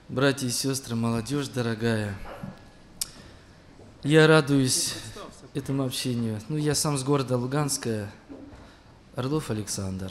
Братья и сестры, молодежь дорогая, я радуюсь этому общению. Я сам с города Луганска, Орлов Александр.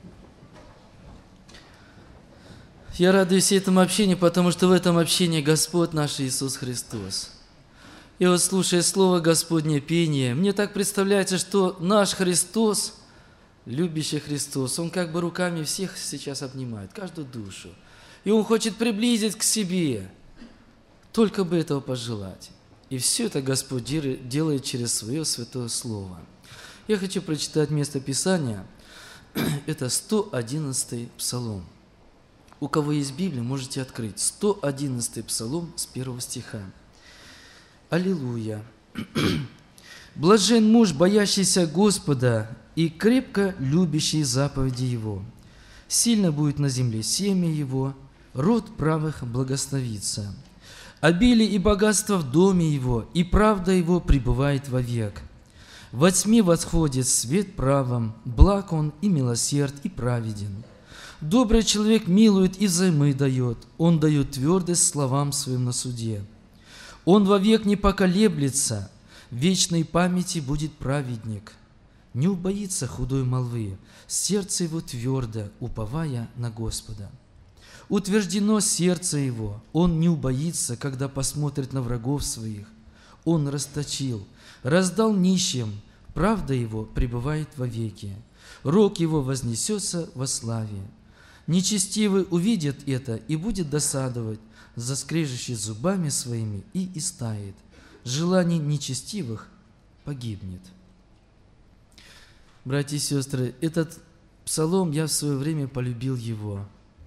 Я радуюсь этому общению, потому что в этом общении Господь наш Иисус Христос. И вот, слушая Слово Господне, пение, мне так представляется, что наш Христос, любящий Христос, Он как бы руками всех сейчас обнимает, каждую душу. И Он хочет приблизить к себе, только бы этого пожелать. И все это Господь делает через Свое Святое Слово. Я хочу прочитать место Писания. Это 111-й Псалом. У кого есть Библия, можете открыть. 111-й Псалом с 1 стиха. Аллилуйя! «Блажен муж, боящийся Господа и крепко любящий заповеди Его. Сильно будет на земле семя Его, род правых благословится. Обилие и богатство в доме Его, и правда Его пребывает вовек. Во тьме восходит свет правом, благ Он и милосерд, и праведен. Добрый человек милует и взаймы дает, он дает твердость словам своим на суде. Он вовек не поколеблется, в вечной памяти будет праведник. Не убоится худой молвы, сердце его твердо, уповая на Господа. Утверждено сердце его, он не убоится, когда посмотрит на врагов своих. Он расточил, раздал нищим, правда его пребывает вовеки. Рог его вознесется во славе. Нечестивый увидит это и будет досадовать, заскрежещет зубами своими и истает. Желание нечестивых погибнет». Братья и сестры, этот псалом, я в свое время полюбил его.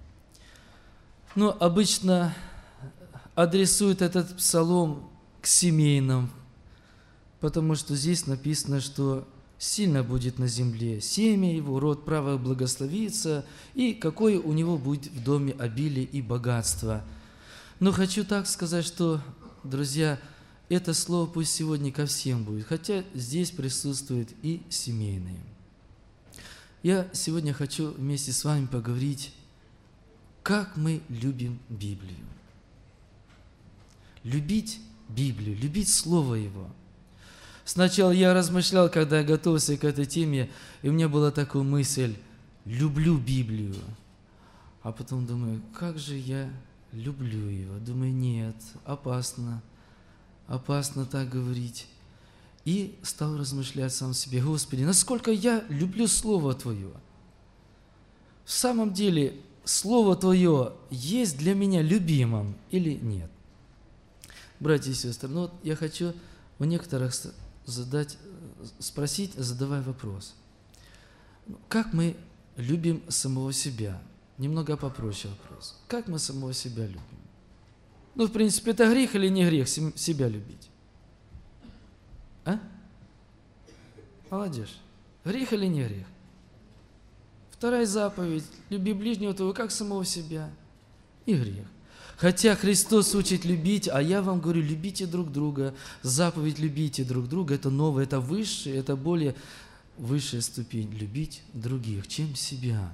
Но обычно адресуют этот псалом к семейным, потому что здесь написано, что сильно будет на земле семя его, род правых благословится, и какое у него будет в доме обилие и богатство. Но хочу так сказать, что, друзья, это слово пусть сегодня ко всем будет, хотя здесь присутствуют и семейные. Я сегодня хочу вместе с вами поговорить, как мы любим Библию. Любить Библию, любить Слово Его. Сначала я размышлял, когда я готовился к этой теме, и у меня была такая мысль: люблю Библию. А потом думаю, как же я люблю ее. Думаю, нет, опасно так говорить. И стал размышлять сам себе: Господи, насколько я люблю Слово Твое. В самом деле, Слово Твое есть для меня любимым или нет? Братья и сестры, я хочу у некоторых спросить, задавая вопрос. Как мы любим самого себя? Немного попроще вопрос. Как мы самого себя любим? В принципе, это грех или не грех себя любить? А? Молодежь, грех или не грех? Вторая заповедь: люби ближнего твоего, как самого себя. И грех. Хотя Христос учит любить, а я вам говорю, любите друг друга. Заповедь любите друг друга, это новое, это высшее, это более высшая ступень. Любить других, чем себя.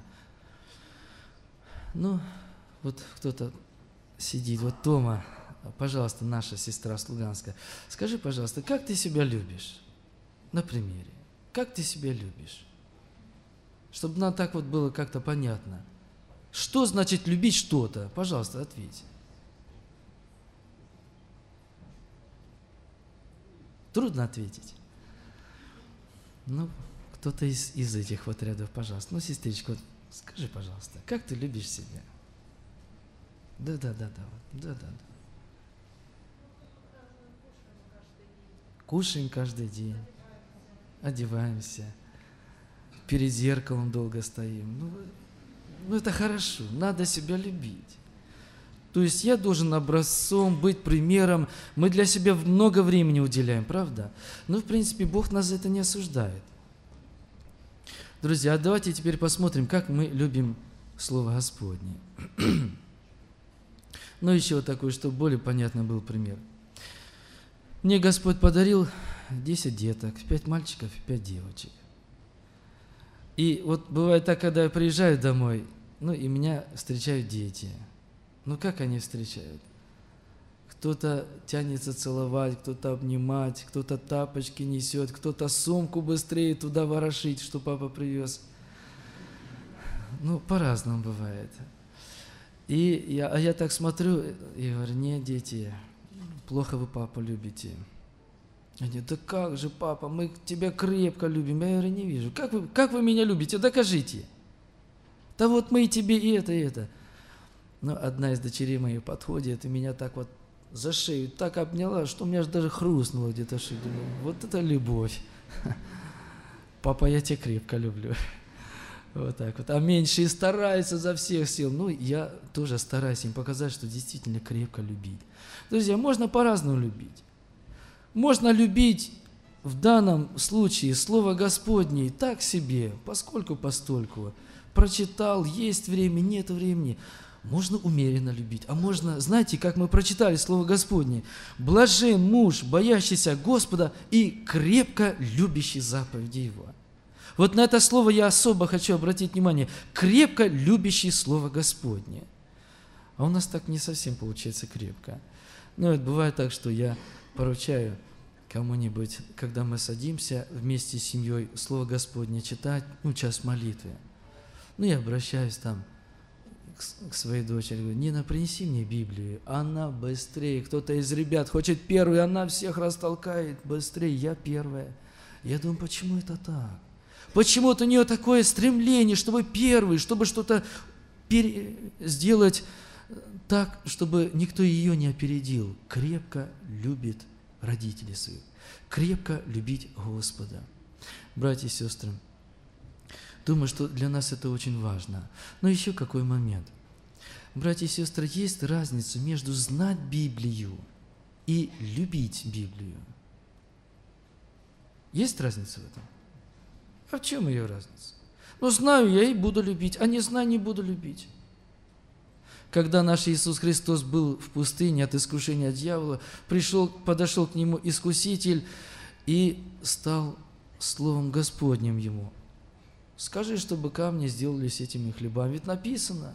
Кто-то сидит. Тома, пожалуйста, наша сестра с Луганска. Скажи, пожалуйста, как ты себя любишь? На примере. Как ты себя любишь? Чтобы нам так было как-то понятно. Что значит любить что-то? Пожалуйста, ответь. Трудно ответить. Кто-то из этих рядов, пожалуйста. Сестричка, скажи, пожалуйста, как ты любишь себя? Да. Кушаем каждый день, одеваемся, перед зеркалом долго стоим. Это хорошо, надо себя любить. То есть я должен образцом быть, примером. Мы для себя много времени уделяем, правда? В принципе, Бог нас за это не осуждает. Друзья, давайте теперь посмотрим, как мы любим Слово Господне. Еще такой, чтобы более понятный был пример. Мне Господь подарил 10 деток, 5 мальчиков и 5 девочек. И бывает так, когда я приезжаю домой, и меня встречают дети. Ну как они встречают? Кто-то тянется целовать, кто-то обнимать, кто-то тапочки несет, кто-то сумку быстрее туда ворошить, что папа привез. Ну, по-разному бывает. И я так смотрю и говорю: нет, дети, плохо вы папу любите. Они: да как же, папа, мы тебя крепко любим. Я говорю: не вижу. Как вы меня любите? Докажите. Да вот мы и тебе и это, и это. Но одна из дочерей моих подходит и меня так вот за шею так обняла, что у меня аж даже хрустнуло где-то шею. Думаю, вот это любовь. Папа, я тебя крепко люблю. Вот так вот. А меньшие стараются за всех сил. Ну, я тоже стараюсь им показать, что действительно крепко любить. Друзья, можно по-разному любить. Можно любить в данном случае Слово Господне так себе, поскольку-постольку. Прочитал, есть время, нет времени. Можно умеренно любить, а можно, знаете, как мы прочитали Слово Господне: «Блажен муж, боящийся Господа и крепко любящий заповеди Его». Вот на это слово я особо хочу обратить внимание. Крепко любящий Слово Господне. А у нас так не совсем получается крепко. Но это бывает так, что я поручаю кому-нибудь, когда мы садимся вместе с семьей Слово Господне читать, час молитвы. Я обращаюсь там к своей дочери, говорю: Нина, принеси мне Библию. Она быстрее, кто-то из ребят хочет первый, она всех растолкает быстрее, я первая. Я думаю, почему это так? Почему-то у нее такое стремление, чтобы первый, чтобы что-то сделать так, чтобы никто ее не опередил. Крепко любит родителей своих, крепко любить Господа. Братья и сестры, думаю, что для нас это очень важно. Но еще какой момент. Братья и сестры, есть разница между знать Библию и любить Библию. Есть разница в этом? А в чем ее разница? Знаю я и буду любить, а не знаю, не буду любить. Когда наш Иисус Христос был в пустыне от искушения дьявола, подошел к Нему Искуситель и стал Словом Господним Ему: скажи, чтобы камни сделались этими хлебами. Ведь написано.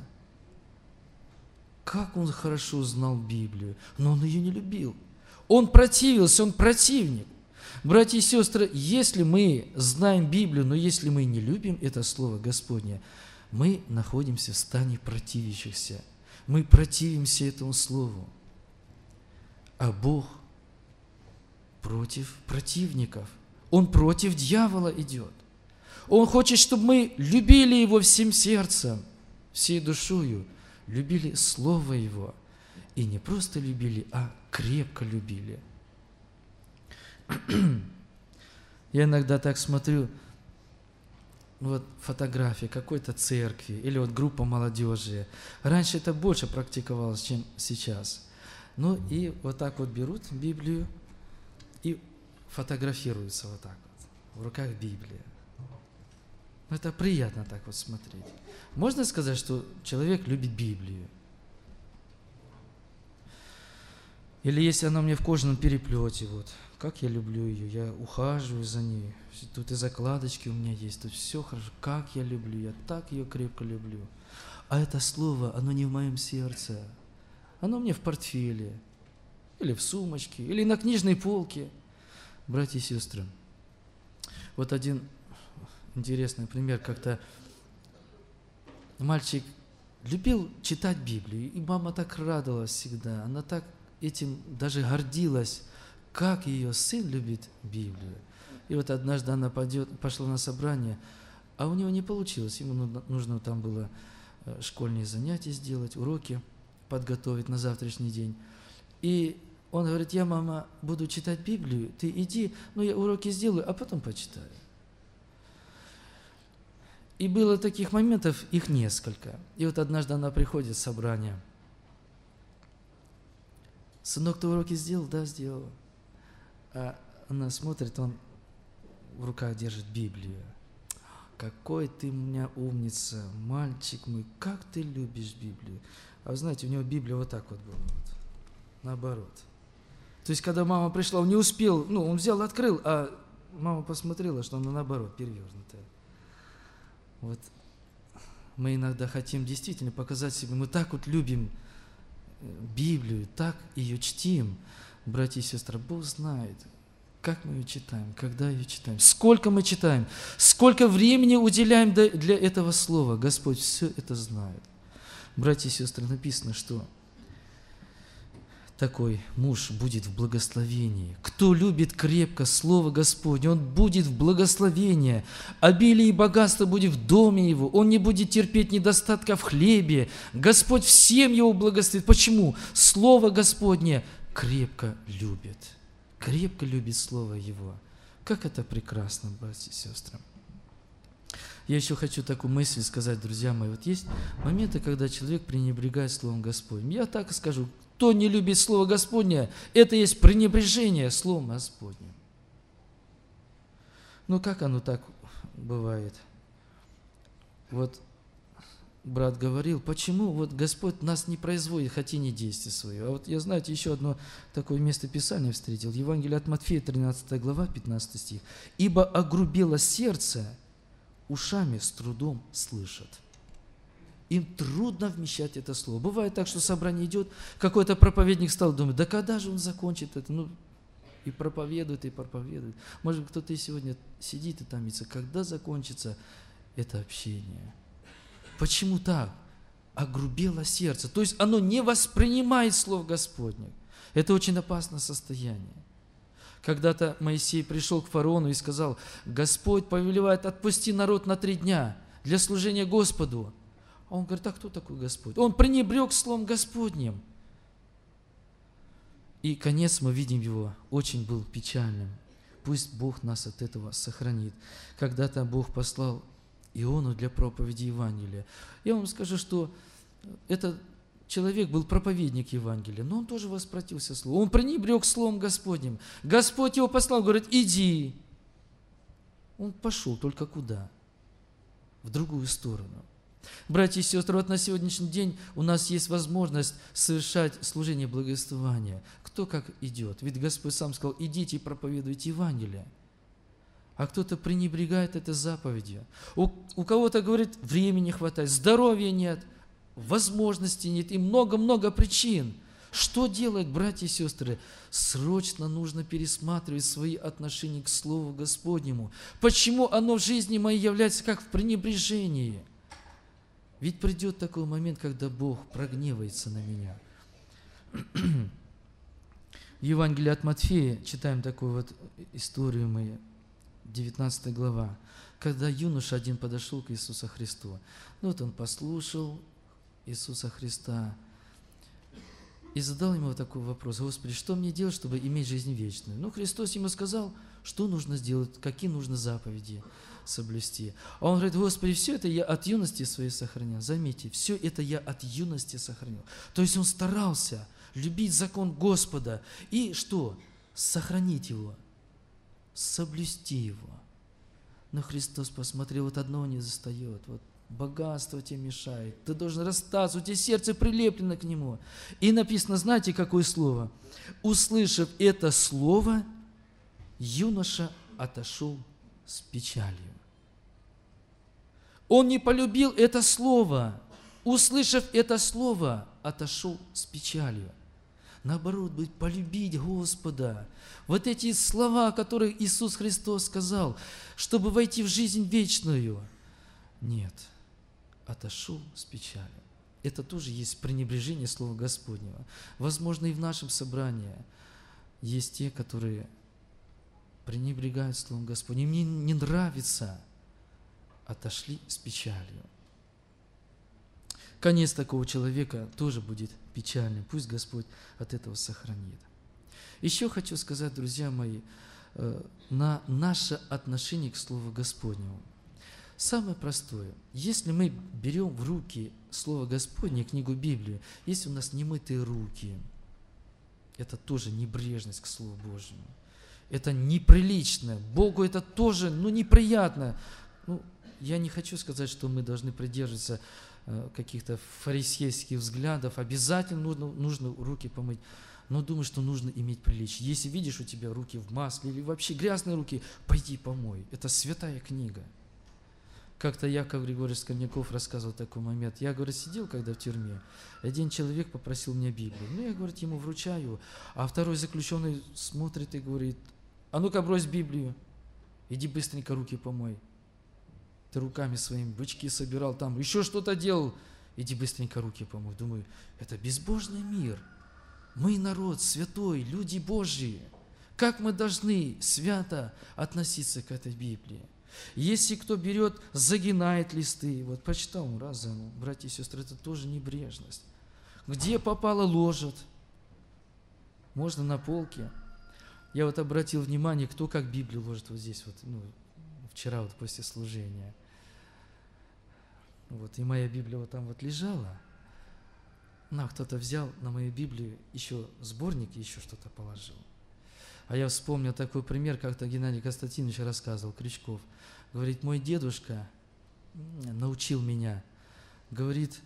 Как он хорошо знал Библию, но он ее не любил. Он противился, он противник. Братья и сестры, если мы знаем Библию, но если мы не любим это Слово Господне, мы находимся в стане противящихся. Мы противимся этому Слову. А Бог против противников. Он против дьявола идет. Он хочет, чтобы мы любили Его всем сердцем, всей душою, любили Слово Его. И не просто любили, а крепко любили. Я иногда так смотрю, фотографии какой-то церкви или группа молодежи. Раньше это больше практиковалось, чем сейчас. И так берут Библию и фотографируются в руках Библия. Это приятно так смотреть. Можно сказать, что человек любит Библию? Или если она мне в кожаном переплете, как я люблю ее, я ухаживаю за ней, тут и закладочки у меня есть, тут все хорошо, как я люблю, я так ее крепко люблю. А это слово, оно не в моем сердце, оно мне в портфеле, или в сумочке, или на книжной полке. Братья и сестры, один интересный пример. Как-то мальчик любил читать Библию, и мама так радовалась всегда, она так этим даже гордилась, как ее сын любит Библию. И однажды она пошла на собрание, а у него не получилось. Ему нужно там было школьные занятия сделать, уроки подготовить на завтрашний день. И он говорит: я, мама, буду читать Библию, ты иди, я уроки сделаю, а потом почитаю. И было таких моментов, их несколько. И однажды она приходит с собрания. Сынок, ты уроки сделал? Да, сделал. А она смотрит, он в руках держит Библию. Какой ты у меня умница, мальчик мой, как ты любишь Библию. А вы знаете, у него Библия была, наоборот. То есть, когда мама пришла, он не успел, он взял, открыл, а мама посмотрела, что она наоборот перевернутая. Мы иногда хотим действительно показать себе, мы так любим Библию, так ее чтим, братья и сестры, Бог знает, как мы ее читаем, когда ее читаем, сколько мы читаем, сколько времени уделяем для этого слова. Господь все это знает. Братья и сестры, написано, что такой муж будет в благословении. Кто любит крепко Слово Господне, он будет в благословении. Обилие и богатство будет в доме его. Он не будет терпеть недостатка в хлебе. Господь всем его благословит. Почему? Слово Господне крепко любит. Крепко любит Слово Его. Как это прекрасно, братья и сестры. Я еще хочу такую мысль сказать, друзья мои. Вот есть моменты, когда человек пренебрегает Словом Господним. Я так и скажу. Кто не любит Слово Господне, это есть пренебрежение Словом Господним. Ну, как оно так бывает? Вот брат говорил, почему вот Господь нас не производит хотение действия свое. А вот я, знаете, еще одно такое место Писания встретил. Евангелие от Матфея, 13 глава, 15 стих. «Ибо огрубело сердце, ушами с трудом слышат». Им трудно вмещать это слово. Бывает так, что собрание идет, какой-то проповедник стал думать, да когда же он закончит это? Ну, и проповедует, и проповедует. Может быть, кто-то и сегодня сидит и томится, когда закончится это общение? Почему так? Огрубело сердце. То есть оно не воспринимает слов Господних. Это очень опасное состояние. Когда-то Моисей пришел к фараону и сказал, Господь повелевает, отпусти народ на 3 дня для служения Господу. А он говорит, а кто такой Господь? Он пренебрег Словом Господним. И конец мы видим его, очень был печальным. Пусть Бог нас от этого сохранит. Когда-то Бог послал Иону для проповеди Евангелия. Я вам скажу, что этот человек был проповедник Евангелия, но он тоже воспротивился Слову. Он пренебрег Словом Господним. Господь его послал, говорит, иди. Он пошел, только куда? В другую сторону. Братья и сестры, вот на сегодняшний день у нас есть возможность совершать служение благовествования. Кто как идет? Ведь Господь сам сказал, идите и проповедуйте Евангелие. А кто-то пренебрегает этой заповедью. У кого-то, говорит, времени не хватает, здоровья нет, возможностей нет и много-много причин. Что делать, братья и сестры? Срочно нужно пересматривать свои отношения к Слову Господнему. Почему оно в жизни моей является как в пренебрежении? Ведь придет такой момент, когда Бог прогневается на меня. В Евангелии от Матфея читаем такую вот историю мы, 19 глава, когда юноша один подошел к Иисусу Христу. Ну вот он послушал Иисуса Христа и задал ему такой вопрос: Господи, что мне делать, чтобы иметь жизнь вечную? Ну, Христос ему сказал, что нужно сделать, какие нужно заповеди соблюсти. А он говорит: Господи, все это я от юности своей сохранил. Заметьте, все это я от юности сохранил. То есть он старался любить закон Господа и что? Сохранить его, соблюсти его. Но Христос посмотрел, вот одного не застает, вот богатство тебе мешает, ты должен расстаться, у тебя сердце прилеплено к нему. И написано, знаете, какое слово? Услышав это слово, юноша отошел с печалью. Он не полюбил это слово. Услышав это слово, отошел с печалью. Наоборот, будет полюбить Господа. Вот эти слова, которые Иисус Христос сказал, чтобы войти в жизнь вечную. Нет, отошел с печалью. Это тоже есть пренебрежение Слова Господнего. Возможно, и в нашем собрании есть те, которые пренебрегают Словом Господним. Мне не нравится. Отошли с печалью. Конец такого человека тоже будет печальным. Пусть Господь от этого сохранит. Еще хочу сказать, друзья мои, на наше отношение к Слову Господнему. Самое простое. Если мы берем в руки Слово Господне, книгу Библию, если у нас немытые руки, это тоже небрежность к Слову Божьему. Это неприлично. Богу это тоже, неприятно. Я не хочу сказать, что мы должны придерживаться каких-то фарисейских взглядов. Обязательно нужно руки помыть. Но думаю, что нужно иметь приличие. Если видишь у тебя руки в масле или вообще грязные руки, пойди помой. Это святая книга. Как-то Яков Григорьевич Скорняков рассказывал такой момент. Я, говорит, сидел когда в тюрьме, один человек попросил мне Библию. Ну, я, говорит, ему вручаю, а второй заключенный смотрит и говорит: а ну-ка брось Библию, иди быстренько руки помой. Ты руками своими бычки собирал там, еще что-то делал, иди быстренько руки помой. Думаю, это безбожный мир. Мы народ святой, люди Божьи. Как мы должны свято относиться к этой Библии? Если кто берет, загинает листы, вот прочитал раз за братья и сестры, это тоже небрежность. Где попало, ложат. Можно на полке. Я вот обратил внимание, кто как Библию ложит вот здесь, вот, вчера вот после служения. Вот, и моя Библия вот там вот лежала. Кто-то взял на мою Библию еще сборник, еще что-то положил. А я вспомнил такой пример, как-то Геннадий Константинович рассказывал, Крючков. Говорит, мой дедушка научил меня, говорит,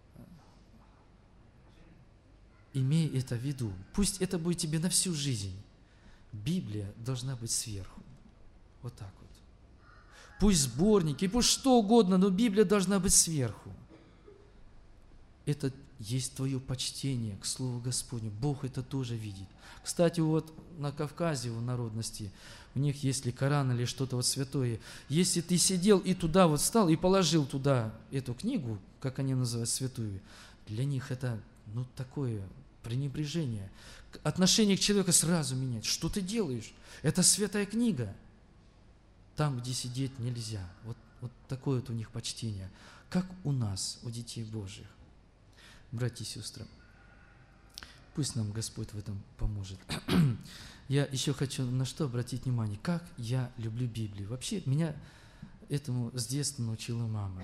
имей это в виду, пусть это будет тебе на всю жизнь. Библия должна быть сверху. Вот так вот. Пусть сборники, пусть что угодно, но Библия должна быть сверху. Это есть твое почтение к Слову Господню. Бог это тоже видит. Кстати, вот на Кавказе у народности, у них если Коран или что-то вот святое, если ты сидел и туда вот встал и положил туда эту книгу, как они называют, святую, для них это, такое пренебрежение. Отношение к человеку сразу менять. Что ты делаешь? Это святая книга. Там, где сидеть нельзя. Вот такое вот у них почтение. Как у нас, у детей Божьих. Братья и сестры, пусть нам Господь в этом поможет. Я еще хочу на что обратить внимание. Как я люблю Библию. Вообще, меня этому с детства научила мама.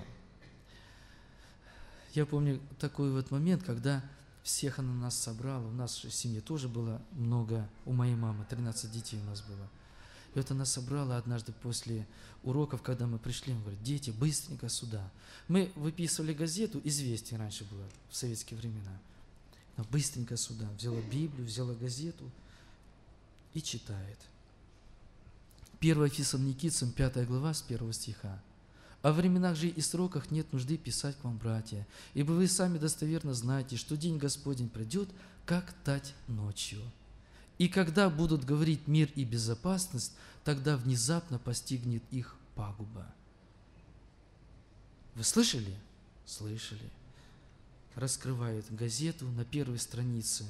Я помню такой вот момент, когда всех она нас собрала. У нас в семье тоже было много, у моей мамы, 13 детей у нас было. И вот она собрала однажды после уроков, когда мы пришли, она говорит, дети, быстренько сюда. Мы выписывали газету, «Известия» раньше было, в советские времена. Она быстренько сюда, взяла Библию, взяла газету и читает. 1 Фессалоникийцам, 5 глава, с 1 стиха. «О временах же и сроках нет нужды писать к вам, братья, ибо вы сами достоверно знаете, что день Господень придет, как тать ночью. И когда будут говорить мир и безопасность, тогда внезапно постигнет их пагуба». Вы слышали? Слышали. Раскрывает газету на первой странице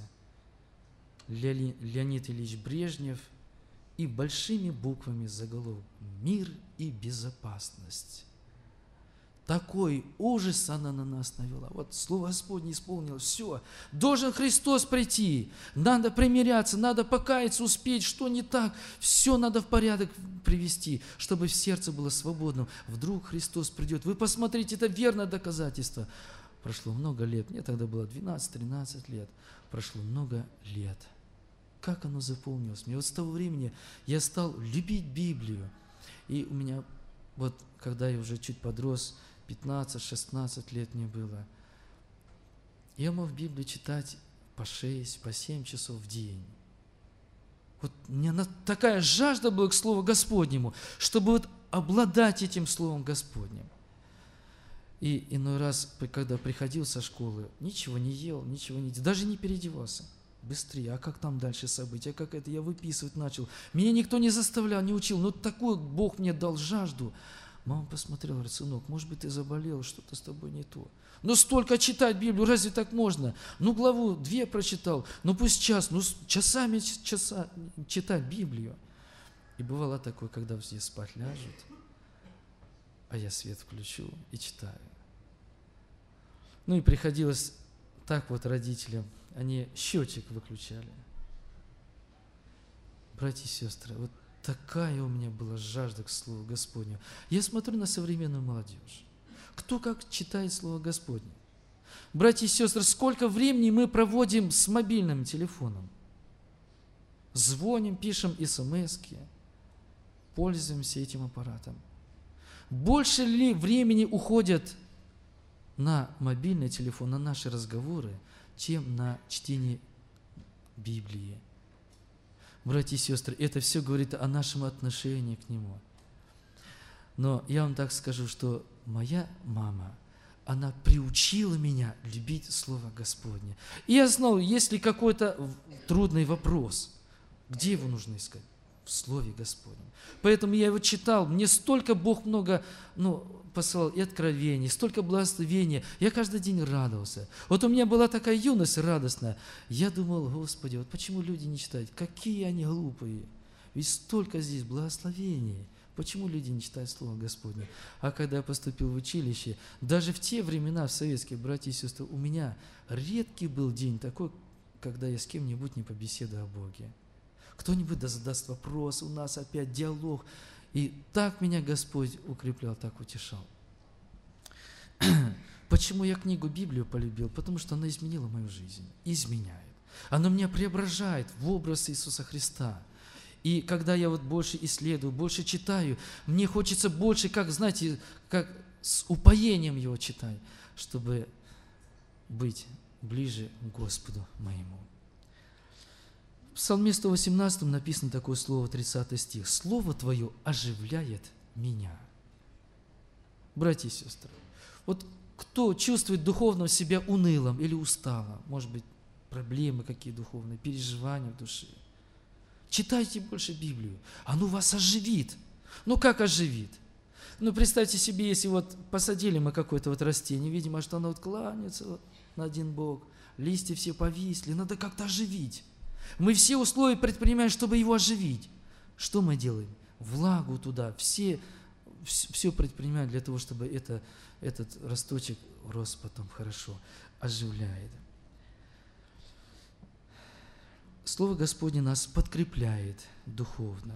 Леонид Ильич Брежнев и большими буквами заголовок «Мир и безопасность». Такой ужас она на нас навела. Вот Слово Господне исполнилось. Все. Должен Христос прийти. Надо примиряться, надо покаяться, успеть, что не так. Все надо в порядок привести, чтобы в сердце было свободным. Вдруг Христос придет. Вы посмотрите, это верное доказательство. Прошло много лет. Мне тогда было 12-13 лет. Прошло много лет. Как оно заполнилось? Мне вот с того времени я стал любить Библию. И у меня, вот когда я уже чуть подрос, 15-16 лет мне было, я мог Библию читать по 6, по 7 часов в день. Вот у меня такая жажда была к Слову Господнему, чтобы вот обладать этим Словом Господним. И иной раз, когда приходил со школы, ничего не ел, ничего не делал, даже не переодевался. Быстрее, а как там дальше события, как это, я выписывать начал. Меня никто не заставлял, не учил, но такой Бог мне дал жажду. Мама посмотрела, говорит, сынок, может быть, ты заболел, что-то с тобой не то. Но столько читать Библию, разве так можно? Главу 2 прочитал, пусть час, часами читать Библию. И бывало такое, когда все спать ляжут, а я свет включу и читаю. И приходилось так вот родителям, они счетчик выключали. Братья и сестры, вот такая у меня была жажда к Слову Господню. Я смотрю на современную молодежь. Кто как читает Слово Господне? Братья и сестры, сколько времени мы проводим с мобильным телефоном? Звоним, пишем смс-ки, пользуемся этим аппаратом. Больше ли времени уходит на мобильный телефон, на наши разговоры, чем на чтение Библии? Братья и сестры, это все говорит о нашем отношении к Нему. Но я вам так скажу, что моя мама, она приучила меня любить Слово Господне. И я знал, если какой-то трудный вопрос, где его нужно искать? В Слове Господнем. Поэтому я его читал, мне столько Бог много посылал и откровений, столько благословения. Я каждый день радовался. Вот у меня была такая юность радостная. Я думал, Господи, вот почему люди не читают? Какие они глупые. Ведь столько здесь благословений. Почему люди не читают Слово Господне? А когда я поступил в училище, даже в те времена, в советские, братья и сестры, у меня редкий был день такой, когда я с кем-нибудь не побеседую о Боге. Кто-нибудь задаст вопрос, у нас опять диалог. И так меня Господь укреплял, так утешал. Почему я книгу Библию полюбил? Потому что она изменила мою жизнь, изменяет. Она меня преображает в образ Иисуса Христа. И когда я вот больше исследую, больше читаю, мне хочется больше, как, знаете, как с упоением его читать, чтобы быть ближе к Господу моему. В Псалме 118 написано такое слово, 30 стих. «Слово Твое оживляет меня». Братья и сестры, вот кто чувствует духовно себя унылым или усталым, может быть, проблемы какие духовные, переживания в душе, читайте больше Библию, оно вас оживит. Ну как оживит? Ну представьте себе, если вот посадили мы какое-то вот растение, видимо, что оно вот кланяется вот на один бок, листья все повисли, надо как-то оживить. Мы все условия предпринимаем, чтобы его оживить. Что мы делаем? Влагу туда, все предпринимаем для того, чтобы этот росточек рос потом хорошо, оживляет. Слово Господне нас подкрепляет духовно.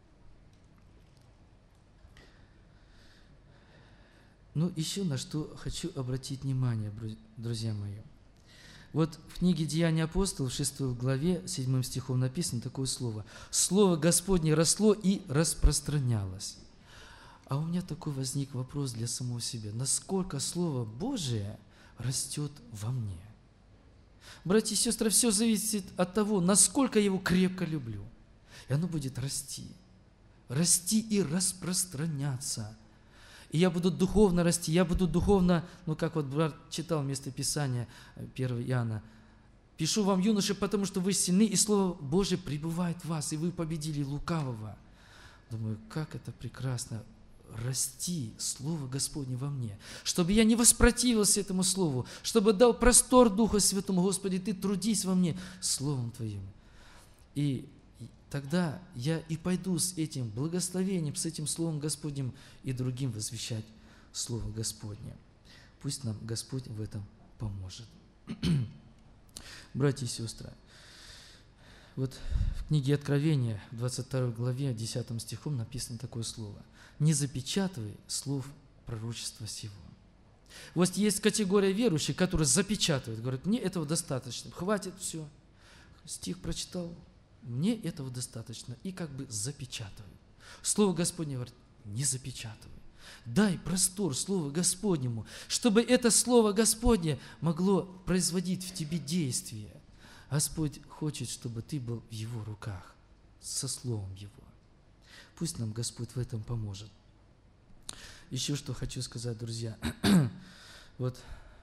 Ну, еще на что хочу обратить внимание, друзья мои. Вот в книге «Деяния апостолов», 6 главе, 7 стихом написано такое слово. «Слово Господне росло и распространялось». А у меня такой возник вопрос для самого себя. Насколько Слово Божие растет во мне? Братья и сестры, все зависит от того, насколько я его крепко люблю. И оно будет расти. Расти и распространяться. И я буду духовно расти, я буду духовно, как вот брат читал местописание 1 Иоанна, «Пишу вам, юноши, потому что вы сильны, и Слово Божие пребывает в вас, и вы победили лукавого». Думаю, как это прекрасно, расти Слово Господне во мне, чтобы я не воспротивился этому Слову, чтобы дал простор Духу Святому. Господи, Ты трудись во мне Словом Твоим. И тогда я и пойду с этим благословением, с этим Словом Господним и другим возвещать Слово Господне. Пусть нам Господь в этом поможет. Братья и сестры, вот в книге Откровения, в 22 главе, 10 стихом написано такое слово. «Не запечатывай слов пророчества сего». Вот есть категория верующих, которые запечатывают, говорят, мне этого достаточно, хватит все. Стих прочитал, мне этого достаточно, и как бы запечатываю. Слово Господне говорит, не запечатывай. Дай простор Слову Господнему, чтобы это Слово Господне могло производить в тебе действие. Господь хочет, чтобы ты был в Его руках, со Словом Его. Пусть нам Господь в этом поможет. Еще что хочу сказать, друзья. Вот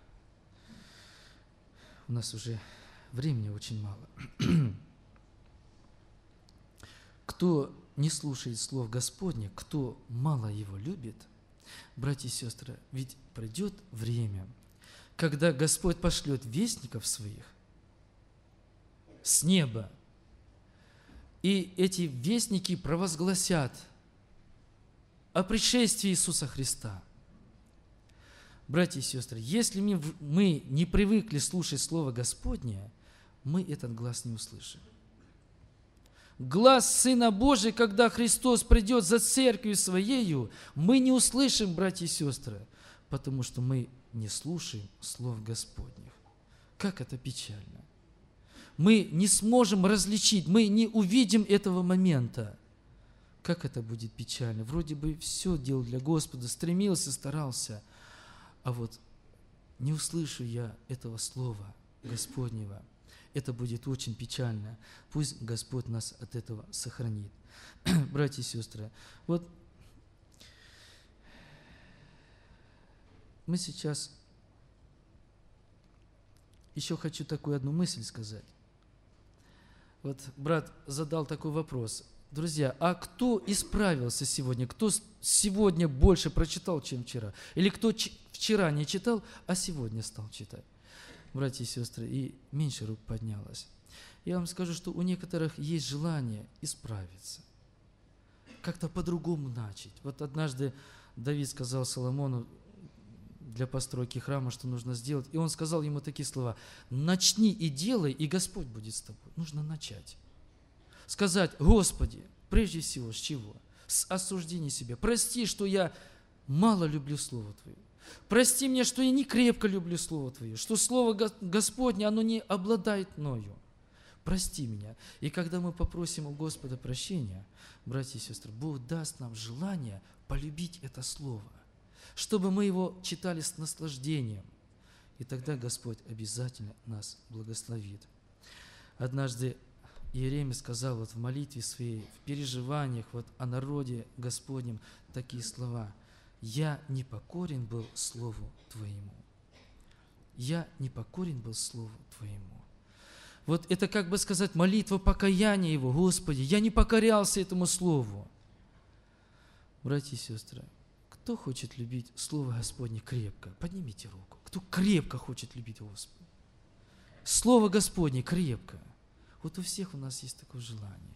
у нас уже времени очень мало. Кто не слушает слов Господня, кто мало Его любит, братья и сестры, ведь придет время, когда Господь пошлет вестников своих с неба, и эти вестники провозгласят о пришествии Иисуса Христа. Братья и сестры, если мы не привыкли слушать Слово Господне, мы этот глас не услышим. Глас Сына Божия, когда Христос придет за церковью Своею, мы не услышим, братья и сестры, потому что мы не слушаем слов Господних. Как это печально. Мы не сможем различить, мы не увидим этого момента. Как это будет печально. Вроде бы все делал для Господа, стремился, старался, а вот не услышу я этого слова Господнего. Это будет очень печально. Пусть Господь нас от этого сохранит. Братья и сестры, вот мы сейчас еще хочу такую одну мысль сказать. Вот брат задал такой вопрос. Друзья, а кто исправился сегодня? Кто сегодня больше прочитал, чем вчера? Или кто вчера не читал, а сегодня стал читать? Братья и сестры, и меньше рук поднялось. Я вам скажу, что у некоторых есть желание исправиться, как-то по-другому начать. Вот однажды Давид сказал Соломону для постройки храма, что нужно сделать, и он сказал ему такие слова: «Начни и делай, и Господь будет с тобой». Нужно начать. Сказать: «Господи, прежде всего, с чего? С осуждения себя. Прости, что я мало люблю Слово Твое. Прости мне, что я не крепко люблю Слово Твое, что Слово Господне, оно не обладает мною. Прости меня». И когда мы попросим у Господа прощения, братья и сестры, Бог даст нам желание полюбить это Слово, чтобы мы его читали с наслаждением. И тогда Господь обязательно нас благословит. Однажды Иеремия сказал вот в молитве своей, в переживаниях вот о народе Господнем такие слова: «Я непокорен был Слову Твоему». «Я непокорен был Слову Твоему». Вот это, как бы сказать, молитва покаяния его: «Господи, я не покорялся этому Слову». Братья и сестры, кто хочет любить Слово Господне крепко? Поднимите руку. Кто крепко хочет любить Господа? Слово Господне крепко. Вот у всех у нас есть такое желание.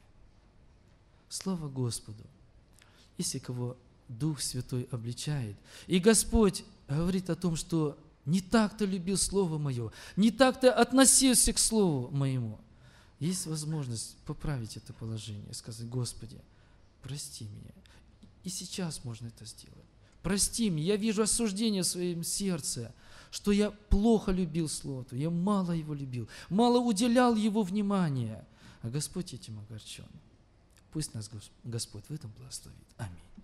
Слава Господу! Если кого Дух Святой обличает, и Господь говорит о том, что не так ты любил Слово Мое, не так ты относился к Слову Моему, есть возможность поправить это положение, сказать: «Господи, прости меня». И сейчас можно это сделать. Прости меня, я вижу осуждение в своем сердце, что я плохо любил Слово Твое, я мало его любил, мало уделял его внимания, а Господь этим огорчен. Пусть нас Господь в этом благословит. Аминь.